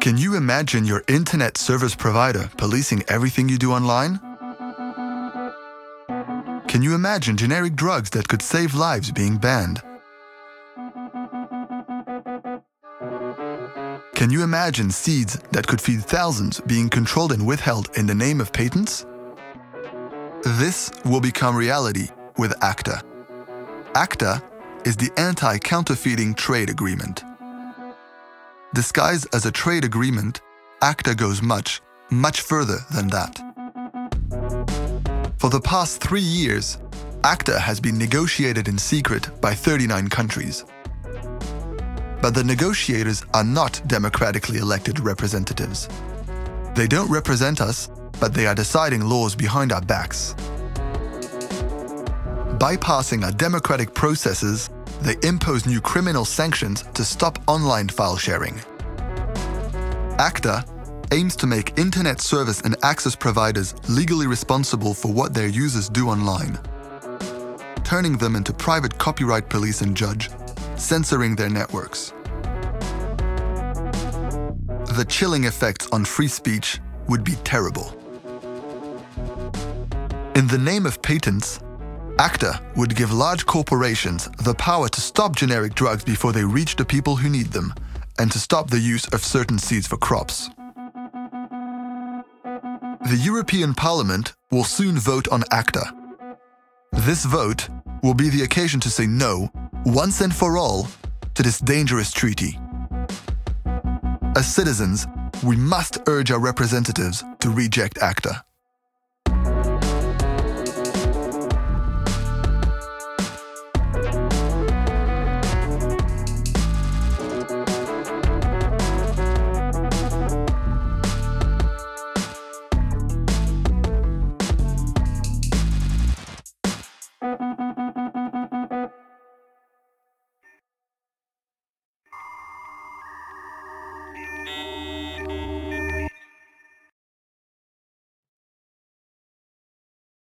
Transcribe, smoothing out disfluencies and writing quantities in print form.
Can you imagine your internet service provider policing everything you do online? Can you imagine generic drugs that could save lives being banned? Can you imagine seeds that could feed thousands being controlled and withheld in the name of patents? This will become reality with ACTA. ACTA is the Anti-Counterfeiting Trade Agreement. Disguised as a trade agreement, ACTA goes much, much further than that. For the past 3 years, ACTA has been negotiated in secret by 39 countries. But the negotiators are not democratically elected representatives. They don't represent us, but they are deciding laws behind our backs. Bypassing our democratic processes, they impose new criminal sanctions to stop online file sharing. ACTA aims to make internet service and access providers legally responsible for what their users do online, turning them into private copyright police and judge, censoring their networks. The chilling effects on free speech would be terrible. In the name of patents, ACTA would give large corporations the power to stop generic drugs before they reach the people who need them, and to stop the use of certain seeds for crops. The European Parliament will soon vote on ACTA. This vote will be the occasion to say no, once and for all, to this dangerous treaty. As citizens, we must urge our representatives to reject ACTA.